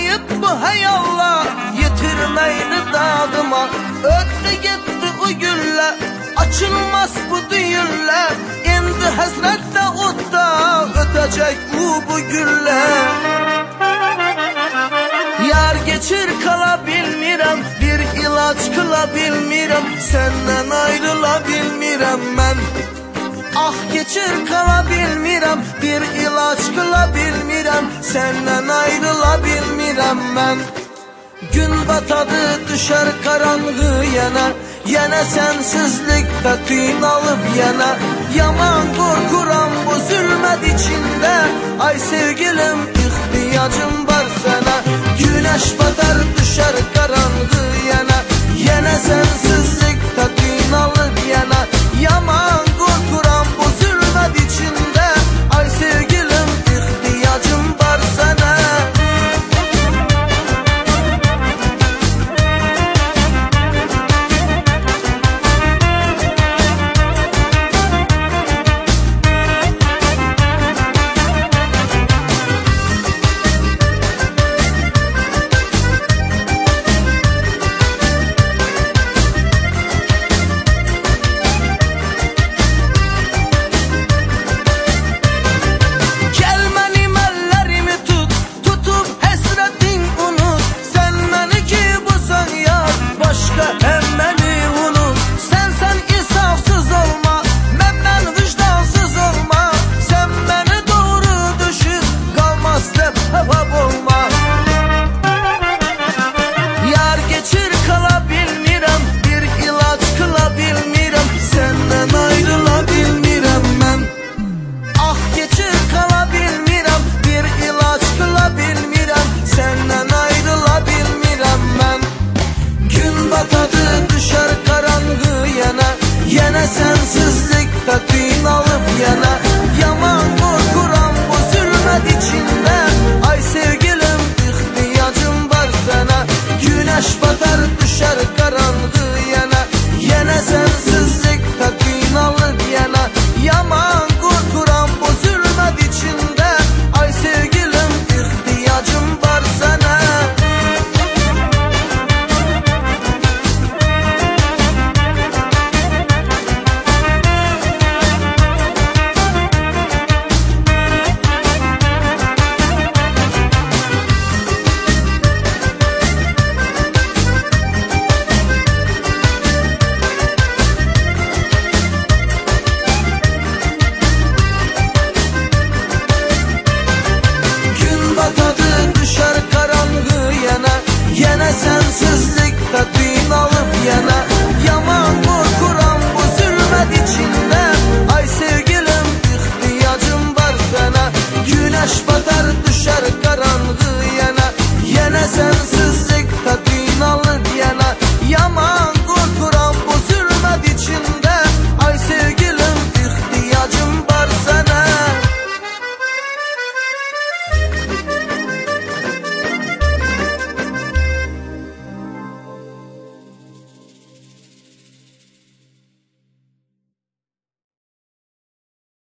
kayıp bu hayallar, yitirmeydi dadıma. Öttü gitti o günler, açılmaz bu düğünler. Endi hasrette utta, ötecek bu güller. Yar geçir kala bilmirem, bir ilaç kıla bilmirem. Senden ayrıla bilmirem ben. Ah geçir kala bilmirem, bir ilaç kıla bilmirem. Senden ayrıla bilmirem ben. Gün batadı düşer karanlığı yana, yana sensizlikte kıynalıp yana. Yaman korkuram bu zulmet içinde, ay sevgilim ihtiyacım var sana. Güneş batar düşer karanlığı yana, yana sensizlikte